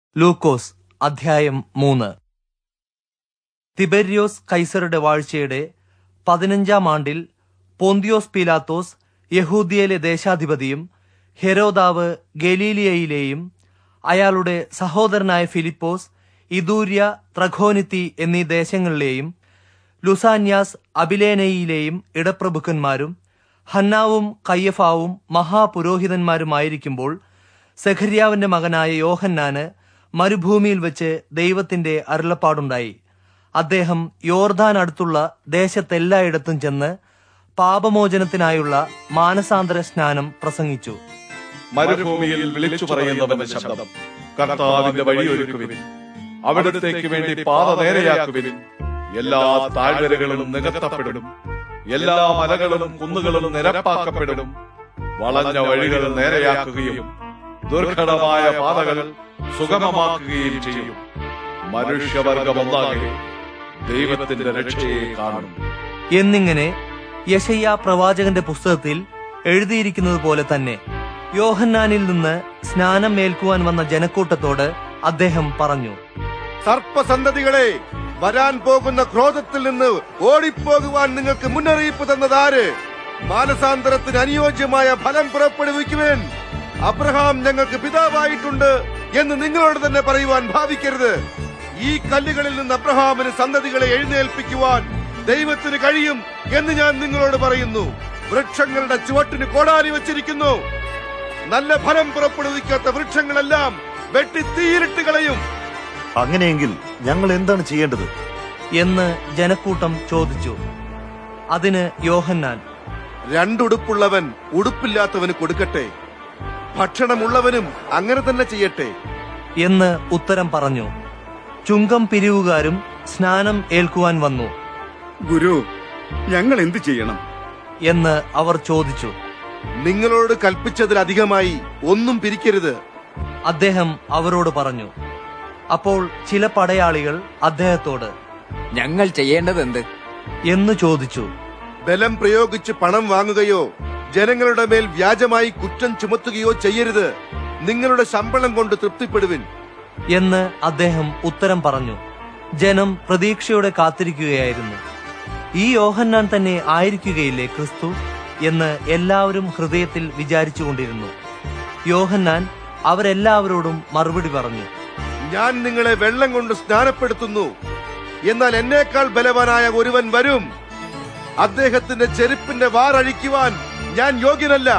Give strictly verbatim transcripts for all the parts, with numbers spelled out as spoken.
ലൂക്കോസ് അധ്യായം മൂന്ന്. തിബര്യോസ് കൈസറുടെ വാഴ്ചയുടെ പതിനഞ്ചാം ആണ്ടിൽ പോന്തിയോസ് പീലാത്തോസ് യഹൂദിയയിലെ ദേശാധിപതിയും ഹെരോദാവ് ഗലീലിയയിലെയും അയാളുടെ സഹോദരനായ ഫിലിപ്പോസ് ഇദൂര്യ, ത്രഖോനിത്തി എന്നീ ദേശങ്ങളിലെയും ലുസാന്യാസ് അബിലേനയിലെയും ഇടപ്രഭുക്കന്മാരും ഹന്നാവും കയ്യഫാവും മഹാപുരോഹിതന്മാരുമായിരിക്കുമ്പോൾ സെഖര്യാവിന്റെ മകനായ യോഹന്നാന് മരുഭൂമിയിൽ വെച്ച് ദൈവത്തിന്റെ അരുളപ്പാടുണ്ടായി. അദ്ദേഹം യോർദാൻ അടുത്തുള്ള ദേശത്തെല്ലായിടത്തും ചെന്ന് പാപമോചനത്തിനായുള്ള മാനസാന്തര സ്നാനം പ്രസംഗിച്ചു. മരുഭൂമിയിൽ വിളിച്ചു പറയുന്നവന്റെ ശബ്ദം, കർത്താവിന്റെ വഴിയൊരുക്കുവിൻ, അവിടത്തേക്ക് വേണ്ടി പാത നേരെയാക്കുവിൻ. എല്ലാ താഴ്വരകളും നികത്തപ്പെടും, എല്ലാ മലകളും കുന്നുകളും നിരപ്പാക്കപ്പെടും. വളഞ്ഞ വഴികൾ നേരെയാക്കുകയും ദുർഘടമായ പാതകൾ സുഗമമാക്കുകയും ചെയ്യും. മനുഷ്യവർഗം ഒന്നാകെ ദൈവത്തിന്റെ രക്ഷയെ കാണും എന്നിങ്ങനെ യെശയ്യാ പ്രവാചകന്റെ പുസ്തകത്തിൽ എഴുതിയിരിക്കുന്നത് പോലെ തന്നെ യോഹന്നാനിൽ നിന്ന് സ്നാനം ഏൽക്കുവാൻ വന്ന ജനക്കൂട്ടത്തോട് അദ്ദേഹം പറഞ്ഞു: സർപ്പസന്തതികളെ, വരാൻ പോകുന്ന ക്രോധത്തിൽ നിന്ന് ഓടിപ്പോകുവാൻ നിങ്ങൾക്ക് മുന്നറിയിപ്പ് തന്നതാര്? മാനസാന്തരത്തിന് അനുയോജ്യമായ ഫലം പുറപ്പെടുവിക്കുവാൻ അബ്രഹാം ഞങ്ങൾക്ക് പിതാവായിട്ടുണ്ട് എന്ന് നിങ്ങളോട് തന്നെ പറയുവാൻ ഭാവിക്കരുത്. ഈ കല്ലുകളിൽ നിന്ന് അബ്രഹാമിന് സന്തതികളെ എഴുന്നേൽപ്പിക്കുവാൻ ദൈവത്തിന് കഴിയും എന്ന് ഞാൻ നിങ്ങളോട് പറയുന്നു. വൃക്ഷങ്ങളുടെ ചുവട്ടിന് കോടാലി വച്ചിരിക്കുന്നു. നല്ല ഫലം പുറപ്പെടുവിക്കാത്ത വൃക്ഷങ്ങളെല്ലാം വെട്ടി തീയിലിട്ട് കളയും. അങ്ങനെയെങ്കിൽ ഞങ്ങൾ എന്താണ് ചെയ്യേണ്ടത് എന്ന് ജനക്കൂട്ടം ചോദിച്ചു. അതിന് യോഹന്നാൻ: രണ്ടുടുപ്പുള്ളവൻ ഉടുപ്പില്ലാത്തവന് കൊടുക്കട്ടെ, ഭക്ഷണമുള്ളവനും അങ്ങനെ തന്നെ ചെയ്യട്ടെ എന്ന് ഉത്തരം പറഞ്ഞു. ചുങ്കം പിരിവുകാരും സ്നാനം ഏൽക്കുവാൻ വന്നു. ഗുരു, ഞങ്ങൾ എന്തു ചെയ്യണം എന്ന് അവർ ചോദിച്ചു. നിങ്ങളോട് കൽപ്പിച്ചതിലധികമായി ഒന്നും പിരിക്കരുത്, അദ്ദേഹം അവരോട് പറഞ്ഞു. അപ്പോൾ ചില പടയാളികൾ അദ്ദേഹത്തോട് ഞങ്ങൾ ചെയ്യേണ്ടതെന്ത് എന്ന് ചോദിച്ചു. ബലം പ്രയോഗിച്ച് പണം വാങ്ങുകയോ ജനങ്ങളുടെ മേൽ വ്യാജമായി കുറ്റം ചുമത്തുകയോ ചെയ്യരുത്. നിങ്ങളുടെ ശമ്പളം കൊണ്ട് തൃപ്തിപ്പെടുവിൻ എന്ന് അദ്ദേഹം ഉത്തരം പറഞ്ഞു. ജനം പ്രതീക്ഷയോടെ കാത്തിരിക്കുകയായിരുന്നു. ഈ യോഹന്നാൻ തന്നെ ആയിരിക്കുകയില്ലേ ക്രിസ്തു എന്ന് എല്ലാവരും ഹൃദയത്തിൽ വിചാരിച്ചുകൊണ്ടിരുന്നു. യോഹന്നാൻ അവരെല്ലാവരോടും മറുപടി പറഞ്ഞു: ഞാൻ നിങ്ങളെ വെള്ളം കൊണ്ട് സ്നാനപ്പെടുത്തുന്നു, എന്നാൽ എന്നേക്കാൾ ബലവാനായ ഒരുവൻ വരും. അദ്ദേഹത്തിന്റെ ചെരുപ്പിന്റെ വാറഴിക്കുവാൻ ഞാൻ യോഗ്യനല്ല.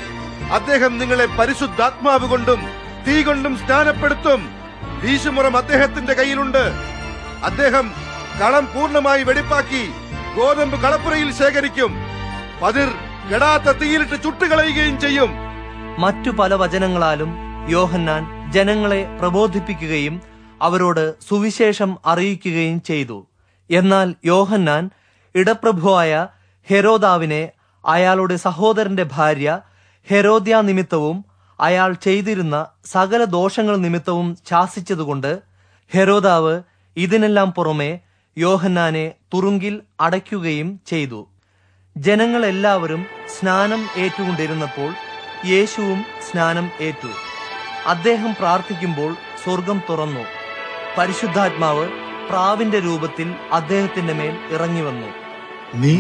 അദ്ദേഹം നിങ്ങളെ പരിശുദ്ധാത്മാവ് കൊണ്ടും തീ കൊണ്ടും സ്നാനപ്പെടുത്തും. വീശുമുറം അദ്ദേഹത്തിന്റെ കയ്യിലുണ്ട്. അദ്ദേഹം കളം പൂർണ്ണമായി വെടിപ്പാക്കി ഗോതമ്പ് കളപ്പുരയിൽ ശേഖരിക്കും. പതിർ കെടാത്ത തീയിലിട്ട് ചുട്ടുകളയുകയും ചെയ്യും. മറ്റു പല വചനങ്ങളാലും യോഹന്നാൻ ജനങ്ങളെ പ്രബോധിപ്പിക്കുകയും അവരോട് സുവിശേഷം അറിയിക്കുകയും ചെയ്തു. എന്നാൽ യോഹന്നാൻ ഇടപ്രഭുവായ ഹെരോദാവിനെ അയാളുടെ സഹോദരന്റെ ഭാര്യ ഹെരോദ്യ നിമിത്തവും അയാൾ ചെയ്തിരുന്ന സകല ദോഷങ്ങൾ നിമിത്തവും ശാസിച്ചതുകൊണ്ട് ഹെരോദാവ് ഇതിനെല്ലാം പുറമെ യോഹന്നാനെ തുറുങ്കിൽ അടയ്ക്കുകയും ചെയ്തു. ജനങ്ങളെല്ലാവരും സ്നാനം ഏറ്റുകൊണ്ടിരുന്നപ്പോൾ യേശുവും സ്നാനം ഏറ്റു. അദ്ദേഹം പ്രാർത്ഥിക്കുമ്പോൾ സ്വർഗം തുറന്നു. പരിശുദ്ധാത്മാവ് പ്രാവിന്റെ രൂപത്തിൽ അദ്ദേഹത്തിന്റെ മേൽ ഇറങ്ങി വന്നു. നീ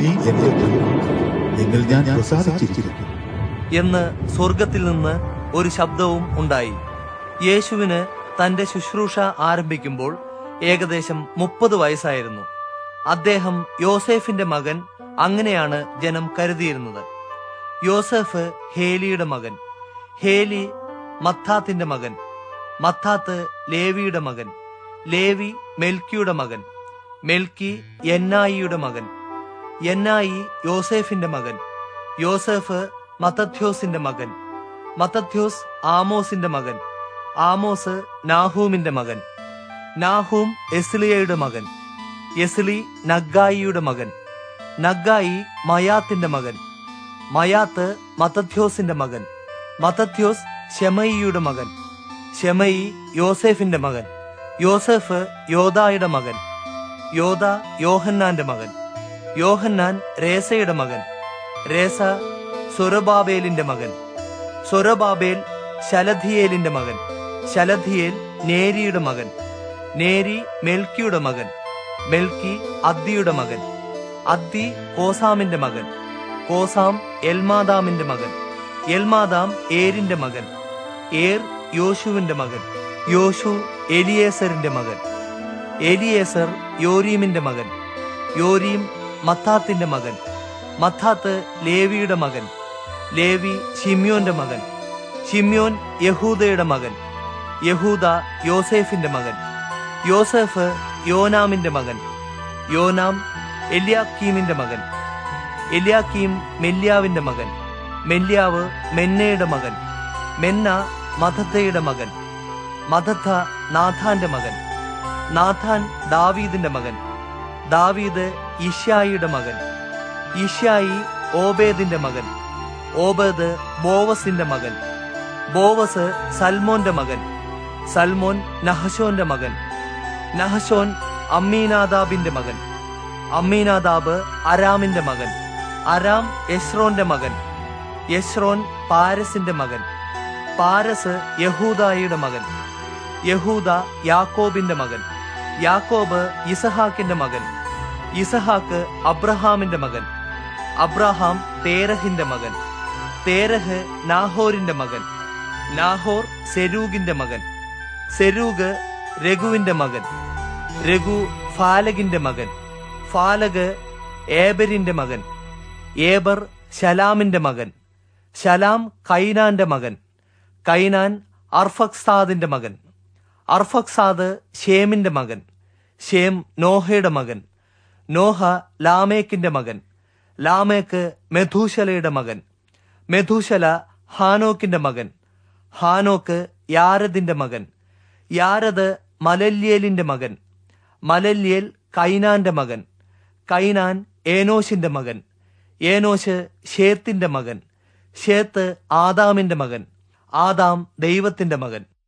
നിങ്ങൾ ഞാൻ പ്രസാദിച്ചിരിക്കുന്നു എന്ന് സ്വർഗത്തിൽ നിന്ന് ഒരു ശബ്ദവും ഉണ്ടായി. യേശുവിന് തന്റെ ശുശ്രൂഷ ആരംഭിക്കുമ്പോൾ ഏകദേശം മുപ്പത് വയസ്സായിരുന്നു. അദ്ദേഹം യോസേഫിന്റെ മകൻ അങ്ങനെയാണ് ജനം കരുതിയിരുന്നത്. യോസേഫ് ഹേലിയുടെ മകൻ, ഹേലി മത്താത്തിന്റെ മകൻ, മത്താത്ത് ലേവിയുടെ മകൻ, ലേവി മെൽക്കിയുടെ മകൻ, മെൽക്കി യന്നായിയുടെ മകൻ, യന്നായി യോസേഫിന്റെ മകൻ, യോസേഫ് മത്തഥ്യോസിന്റെ മകൻ, മത്തഥ്യോസ് ആമോസിന്റെ മകൻ, ആമോസ് നാഹൂമിന്റെ മകൻ, നാഹൂം എസ്ലിയയുടെ മകൻ, എസ്ലി നഗ്ഗായിയുടെ മകൻ, നഗ്ഗായി മയാത്തിന്റെ മകൻ, മയാത്ത് മത്തഥ്യോസിന്റെ മകൻ, മത്തഥ്യോസ് ശെമയിയുടെ മകൻ, ശെമയി യോസേഫിന്റെ മകൻ, യോസേഫ് യോദായുടെ മകൻ, യോദ യോഹന്നാന്റെ മകൻ, യോഹന്നാൻ രേസയുടെ മകൻ, രേസ സൊരബാബേലിന്റെ മകൻ, സൊരബാബേൽ ശലഥിയേലിന്റെ മകൻ, ശലഥിയേൽ നേരിയുടെ മകൻ, നേരി മെൽക്കിയുടെ മകൻ, മെൽക്കി അദ്ദിയുടെ മകൻ, അദ്ദി കോസാമിന്റെ മകൻ, കോസാം എൽമാദാമിന്റെ മകൻ, എൽമാദാം ഏരിന്റെ മകൻ, ഏർ യോശുവിന്റെ മകൻ, യോശു എലിയേസറിന്റെ മകൻ, എലിയേസർ യോരീമിന്റെ മകൻ, യോരീം മത്താത്തിന്റെ മകൻ, മത്താത്ത് ലേവിയുടെ മകൻ, ലേവി ശിമ്യോന്റെ മകൻ, ശിമ്യോൻ യഹൂദയുടെ മകൻ, യഹൂദ യോസേഫിന്റെ മകൻ, യോസേഫ് യോനാമിന്റെ മകൻ, യോനാം എല്യാക്കീമിന്റെ മകൻ, എല്യാക്കീം മെല്യാവിന്റെ മകൻ, മെല്യാവ് മെന്നയുടെ മകൻ, മെന്ന മഥത്തയുടെ മകൻ, മഥത്ത നാഥാന്റെ മകൻ, നാഥാൻ ദാവീദിന്റെ മകൻ, ദാവീദ് ഇശ്യായിയുടെ മകൻ, ഇശ്യായി ഓബേദിന്റെ മകൻ, ഓബേദ് ബോവസിന്റെ മകൻ, ബോവസ് സൽമോന്റെ മകൻ, സൽമോൻ നഹശോന്റെ മകൻ, നഹശോൻ അമ്മീനാദാബിന്റെ മകൻ, അമ്മീനാദാബ് അരാമിന്റെ മകൻ, അരാം യസ്രോന്റെ മകൻ, യസ്രോൻ പാരസിന്റെ മകൻ, പാരസ് യഹൂദായുടെ മകൻ, യഹൂദ യാക്കോബിന്റെ മകൻ, യാക്കോബ് ഇസഹാക്കിന്റെ മകൻ, ഇസഹാക്ക് അബ്രഹാമിന്റെ മകൻ, അബ്രഹാം തേരഹിന്റെ മകൻ, തേരഹ് നാഹോരിന്റെ മകൻ, നാഹോർ സെരൂഗിന്റെ മകൻ, സെരൂഗ് രഘുവിന്റെ മകൻ, രഘു ഫാലഗിന്റെ മകൻ, ഫാലഗ് ഏബരിന്റെ മകൻ, ഏബർ ശലാമിന്റെ മകൻ, ശലാം കൈനാന്റെ മകൻ, കൈനാൻ അർഫക്സാദിന്റെ മകൻ, അർഫക്സാദ് ഷേമിന്റെ മകൻ, ഷേം നോഹയുടെ മകൻ, നോഹ ലാമേക്കിന്റെ മകൻ, ലാമേക്ക് മെഥൂശലയുടെ മകൻ, മെഥൂശല ഹാനോക്കിന്റെ മകൻ, ഹാനോക്ക് യാരദിന്റെ മകൻ, യാരദ് മലല്യേലിന്റെ മകൻ, മലല്യേൽ കൈനാന്റെ മകൻ, കൈനാൻ ഏനോശിന്റെ മകൻ, ഏനോശ് ഷേത്തിന്റെ മകൻ, ഷേത്ത് ആദാമിന്റെ മകൻ, ആദാം ദൈവത്തിന്റെ മകൻ.